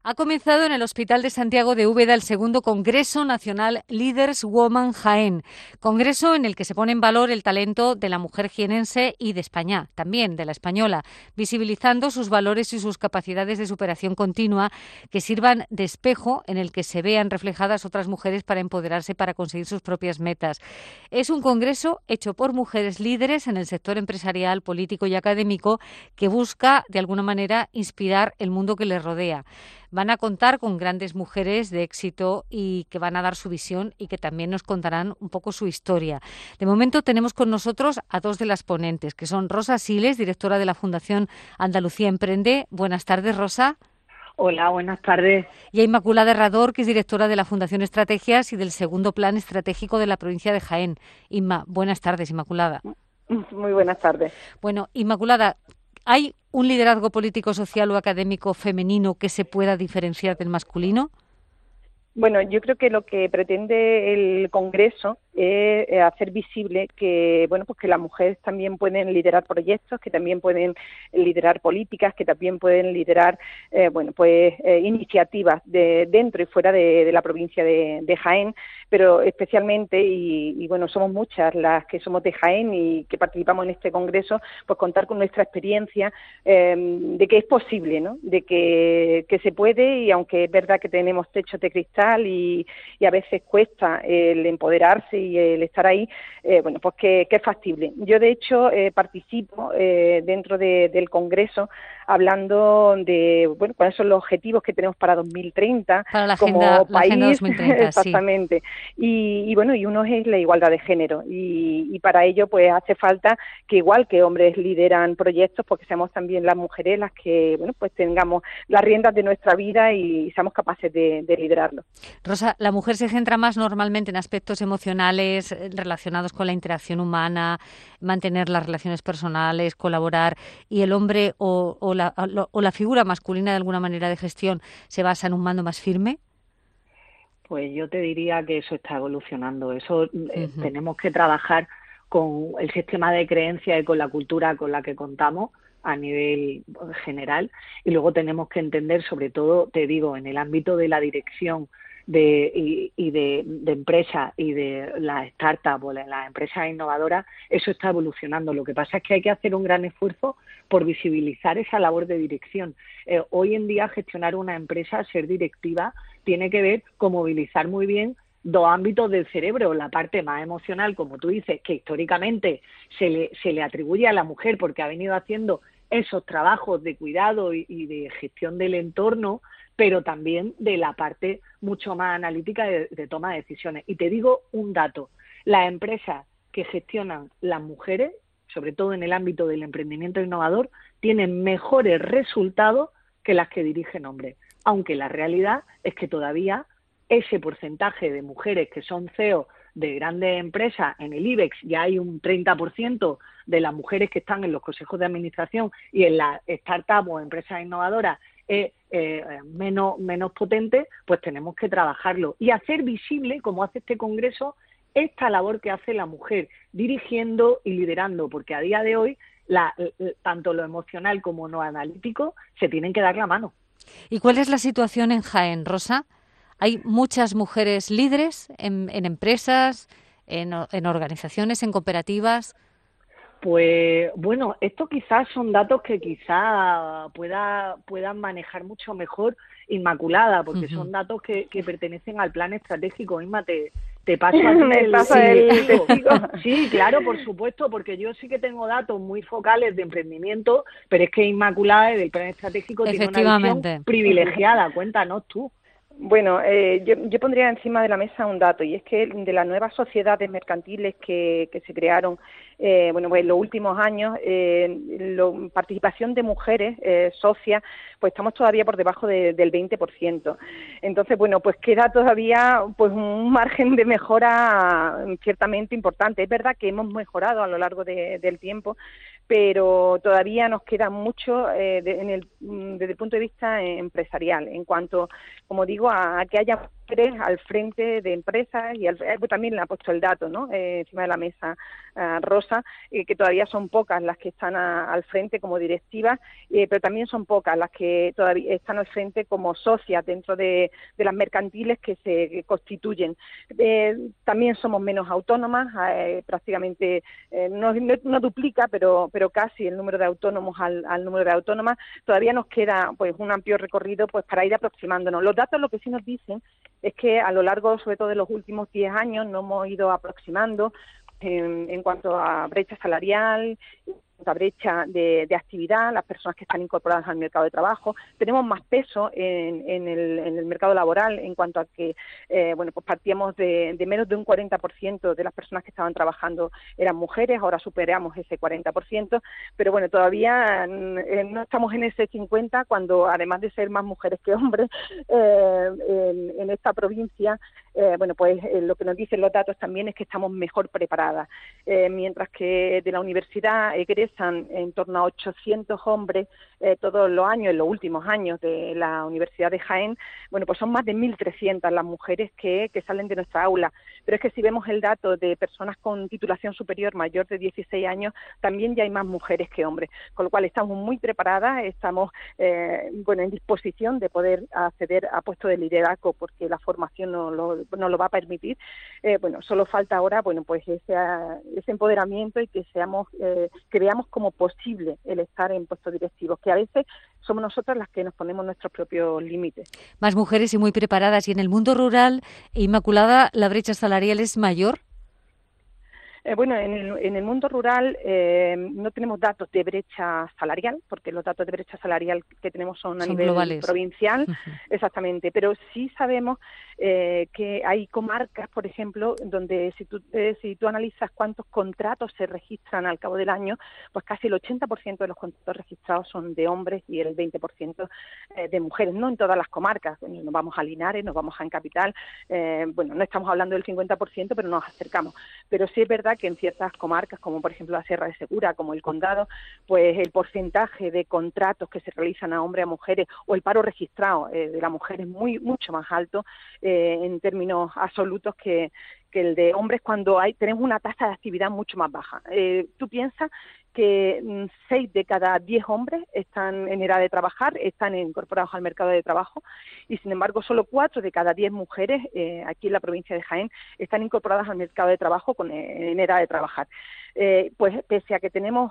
Ha comenzado en el Hospital de Santiago de Úbeda el segundo Congreso Nacional Leaders Woman Jaén, congreso en el que se pone en valor el talento de la mujer jienense y de España, también de la española, visibilizando sus valores y sus capacidades de superación continua que sirvan de espejo en el que se vean reflejadas otras mujeres para empoderarse para conseguir sus propias metas. Es un congreso hecho por mujeres líderes en el sector empresarial, político y académico que busca, de alguna manera, inspirar el mundo que les rodea. Van a contar con grandes mujeres de éxito y que van a dar su visión y que también nos contarán un poco su historia. De momento tenemos con nosotros a dos de las ponentes, que son Rosa Siles, directora de la Fundación Andalucía Emprende. Buenas tardes, Rosa. Hola, buenas tardes. Y a Inmaculada Herrador, que es directora de la Fundación Estrategias y del segundo Plan Estratégico de la provincia de Jaén. Inma, buenas tardes, Inmaculada. Muy buenas tardes. Bueno, Inmaculada, ¿hay un liderazgo político, social o académico femenino que se pueda diferenciar del masculino? Bueno, yo creo que lo que pretende el Congreso es hacer visible que, bueno, pues que las mujeres también pueden liderar proyectos, que también pueden liderar políticas, que también pueden liderar, iniciativas dentro y fuera de la provincia de Jaén, pero especialmente, y bueno, somos muchas las que somos de Jaén y que participamos en este Congreso, pues contar con nuestra experiencia de que es posible, ¿no? De que se puede, y aunque es verdad que tenemos techos de cristal y a veces cuesta el empoderarse y el estar ahí, pues que es factible. Yo, de hecho, participo dentro del Congreso hablando de, bueno, cuáles son los objetivos que tenemos para 2030 para la como agenda, país. La Agenda 2030, exactamente. Sí. Y bueno, y uno es la igualdad de género, y para ello pues hace falta que, igual que hombres lideran proyectos, pues que seamos también las mujeres las que, bueno, pues tengamos las riendas de nuestra vida y seamos capaces de liderarlo. Rosa, la mujer se centra más normalmente en aspectos emocionales relacionados con la interacción humana, mantener las relaciones personales, colaborar, y el hombre o la figura masculina de alguna manera de gestión se basa en un mando más firme. Pues yo te diría que eso está evolucionando. Eso tenemos que trabajar con el sistema de creencias y con la cultura con la que contamos a nivel general, y luego tenemos que entender, sobre todo, te digo, en el ámbito de la dirección de empresas y de las startups o las empresas innovadoras, eso está evolucionando. Lo que pasa es que hay que hacer un gran esfuerzo por visibilizar esa labor de dirección. Hoy en día, gestionar una empresa, ser directiva, tiene que ver con movilizar muy bien dos ámbitos del cerebro: la parte más emocional, como tú dices, que históricamente se le atribuye a la mujer porque ha venido haciendo esos trabajos de cuidado y de gestión del entorno, pero también de la parte mucho más analítica de toma de decisiones. Y te digo un dato: las empresas que gestionan las mujeres, sobre todo en el ámbito del emprendimiento innovador, tienen mejores resultados que las que dirigen hombres, aunque la realidad es que todavía ese porcentaje de mujeres que son CEO de grandes empresas en el IBEX, ya hay un 30% de las mujeres que están en los consejos de administración, y en las startups o empresas innovadoras es menos potente. Pues tenemos que trabajarlo y hacer visible, como hace este Congreso, esta labor que hace la mujer dirigiendo y liderando, porque a día de hoy tanto lo emocional como lo analítico se tienen que dar la mano. ¿Y cuál es la situación en Jaén, Rosa? ¿Hay muchas mujeres líderes en empresas, en organizaciones, en cooperativas? Pues bueno, estos quizás son datos que quizás puedan manejar mucho mejor Inmaculada, porque son datos que pertenecen al plan estratégico. Inma, te paso a ti el testigo. Sí, claro, por supuesto, porque yo sí que tengo datos muy focales de emprendimiento, pero es que Inmaculada del plan estratégico tiene una visión privilegiada. Cuéntanos tú. Bueno, yo pondría encima de la mesa un dato, y es que de las nuevas sociedades mercantiles que se crearon pues en los últimos años, la participación de mujeres socias, pues estamos todavía por debajo del 20%. Entonces, bueno, pues queda todavía pues un margen de mejora ciertamente importante. Es verdad que hemos mejorado a lo largo del tiempo, pero todavía nos queda mucho desde el punto de vista empresarial, en cuanto, como digo, a que haya mujeres al frente de empresas y también le ha puesto el dato, ¿no? Encima de la mesa, Rosa, que todavía son pocas las que están al frente como directivas, pero también son pocas las que todavía están al frente como socias dentro de las mercantiles que se constituyen. También somos menos autónomas, prácticamente no duplica, pero casi el número de autónomos al número de autónomas. Todavía nos queda pues un amplio recorrido pues para ir aproximándonos. Los datos lo que sí nos dicen es que a lo largo, sobre todo de los últimos 10 años, nos hemos ido aproximando en cuanto a brecha salarial, la brecha de actividad, las personas que están incorporadas al mercado de trabajo. Tenemos más peso en el mercado laboral en cuanto a que, pues partíamos de menos de un 40% de las personas que estaban trabajando eran mujeres, ahora superamos ese 40%, pero bueno, todavía no estamos en ese 50% cuando, además de ser más mujeres que hombres en esta provincia, pues lo que nos dicen los datos también es que estamos mejor preparadas. Mientras que de la universidad egresan en torno a 800 hombres todos los años, en los últimos años de la Universidad de Jaén, pues son más de 1.300 las mujeres que salen de nuestra aula. Pero es que si vemos el dato de personas con titulación superior mayor de 16 años, también ya hay más mujeres que hombres, con lo cual estamos muy preparadas, estamos en disposición de poder acceder a puestos de liderazgo porque la formación nos lo va a permitir. Solo falta ahora pues ese empoderamiento y que veamos como posible el estar en puestos directivos, que a veces somos nosotras las que nos ponemos nuestros propios límites. Más mujeres y muy preparadas. ¿Y en el mundo rural, Inmaculada, la brecha salarial es mayor? En el mundo rural no tenemos datos de brecha salarial, porque los datos de brecha salarial que tenemos son a nivel globales, provincial, exactamente, pero sí sabemos que hay comarcas, por ejemplo, donde si tú analizas cuántos contratos se registran al cabo del año, pues casi el 80% de los contratos registrados son de hombres y el 20% de mujeres, no en todas las comarcas. Nos vamos a Linares, nos vamos a Encapital, no estamos hablando del 50%, pero nos acercamos. Pero sí es verdad que en ciertas comarcas, como por ejemplo la Sierra de Segura, como el Condado, pues el porcentaje de contratos que se realizan a hombres y a mujeres, o el paro registrado de la mujer es mucho más alto en términos absolutos que el de hombres cuando tenemos una tasa de actividad mucho más baja. Tú piensas que 6 de cada 10 hombres están en edad de trabajar, están incorporados al mercado de trabajo, y sin embargo solo 4 de cada 10 mujeres aquí en la provincia de Jaén están incorporadas al mercado de trabajo en edad de trabajar. Pues pese a que tenemos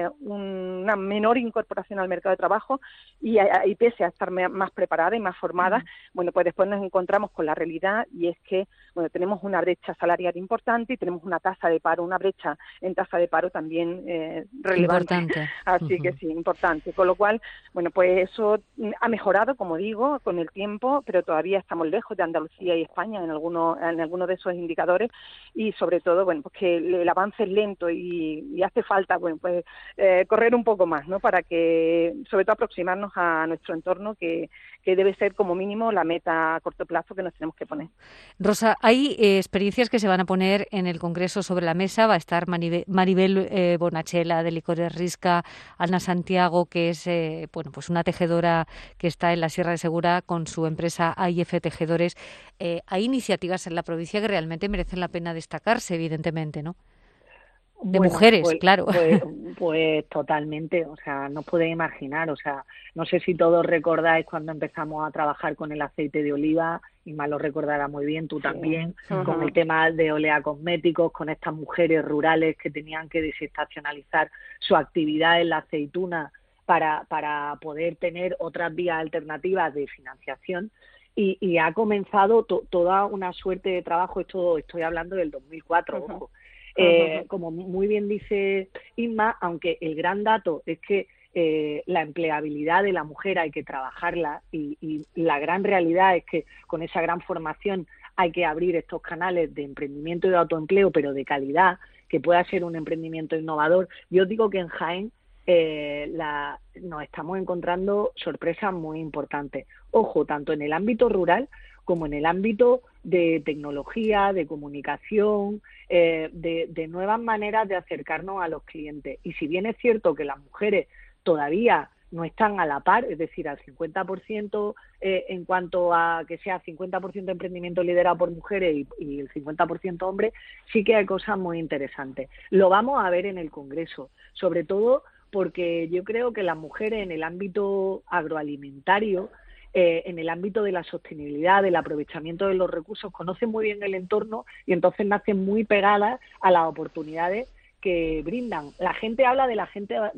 una menor incorporación al mercado de trabajo y pese a estar más preparadas y más formadas, pues después nos encontramos con la realidad, y es que tenemos una brecha salarial importante y tenemos una tasa de paro, una brecha en tasa de paro también relevante. Importante. Así que sí, importante. Con lo cual, pues eso ha mejorado, como digo, con el tiempo, pero todavía estamos lejos de Andalucía y España en algunos de esos indicadores, y sobre todo, pues que el avance es lento y hace falta, correr un poco más, ¿no? Para que, sobre todo, aproximarnos a nuestro entorno, que debe ser como mínimo la meta a corto plazo que nos tenemos que poner. Rosa, hay experiencias que se van a poner en el Congreso sobre la mesa. Va a estar Maribel Bonachela, de Licores Risca, Ana Santiago, que es pues una tejedora que está en la Sierra de Segura con su empresa AIF Tejedores. Hay iniciativas en la provincia que realmente merecen la pena destacarse, evidentemente, ¿no? De mujeres, claro. Pues totalmente, o sea, no podéis imaginar, o sea, no sé si todos recordáis cuando empezamos a trabajar con el aceite de oliva, y más lo recordará muy bien, tú también, con el tema de Olea Cosméticos, con estas mujeres rurales que tenían que desestacionalizar su actividad en la aceituna para poder tener otras vías alternativas de financiación. Y ha comenzado toda una suerte de trabajo, estoy hablando del 2004, ojo. Como muy bien dice Inma, aunque el gran dato es que la empleabilidad de la mujer hay que trabajarla, y la gran realidad es que con esa gran formación hay que abrir estos canales de emprendimiento y de autoempleo, pero de calidad, que pueda ser un emprendimiento innovador. Yo digo que en Jaén nos estamos encontrando sorpresas muy importantes. Ojo, tanto en el ámbito rural como en el ámbito de tecnología, de comunicación, de nuevas maneras de acercarnos a los clientes. Y si bien es cierto que las mujeres todavía no están a la par, es decir, al 50% en cuanto a que sea 50% emprendimiento liderado por mujeres y el 50% hombres, sí que hay cosas muy interesantes. Lo vamos a ver en el Congreso, sobre todo porque yo creo que las mujeres en el ámbito agroalimentario, en el ámbito de la sostenibilidad, del aprovechamiento de los recursos, conocen muy bien el entorno y entonces nacen muy pegadas a las oportunidades que brindan. La gente habla de la Agenda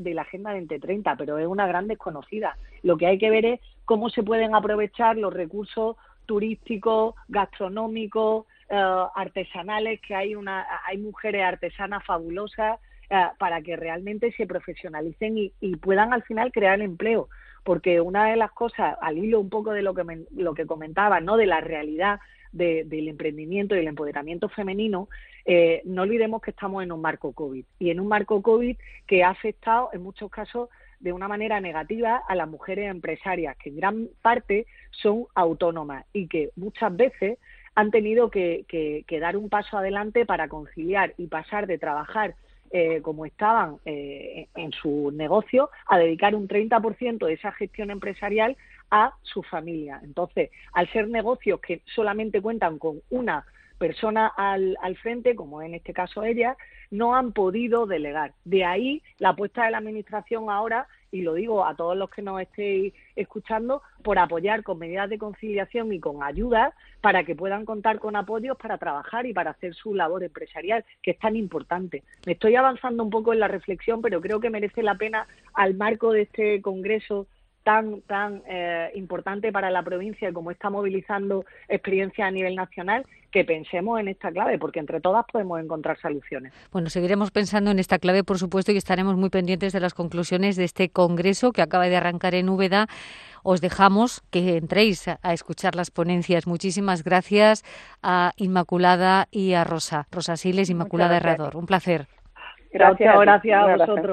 2030, pero es una gran desconocida. Lo que hay que ver es cómo se pueden aprovechar los recursos turísticos, gastronómicos, artesanales, que hay mujeres artesanas fabulosas para que realmente se profesionalicen y puedan al final crear empleo. Porque una de las cosas, al hilo un poco de lo que comentaba, ¿no?, de la realidad del emprendimiento y el empoderamiento femenino, no olvidemos que estamos en un marco COVID, y en un marco COVID que ha afectado en muchos casos de una manera negativa a las mujeres empresarias, que en gran parte son autónomas y que muchas veces han tenido que dar un paso adelante para conciliar y pasar de trabajar como estaban en su negocio, a dedicar un 30% de esa gestión empresarial a su familia. Entonces, al ser negocios que solamente cuentan con una persona al frente, como en este caso ella, no han podido delegar. De ahí la apuesta de la Administración ahora, y lo digo a todos los que nos estéis escuchando, por apoyar con medidas de conciliación y con ayudas para que puedan contar con apoyos para trabajar y para hacer su labor empresarial, que es tan importante. Me estoy avanzando un poco en la reflexión, pero creo que merece la pena, al marco de este congreso tan importante para la provincia y como está movilizando experiencia a nivel nacional, que pensemos en esta clave, porque entre todas podemos encontrar soluciones. Bueno, seguiremos pensando en esta clave, por supuesto, y estaremos muy pendientes de las conclusiones de este congreso que acaba de arrancar en Úbeda. Os dejamos que entréis a escuchar las ponencias. Muchísimas gracias a Inmaculada y a Rosa Siles, Inmaculada Herrador. Un placer. Gracias a vosotros.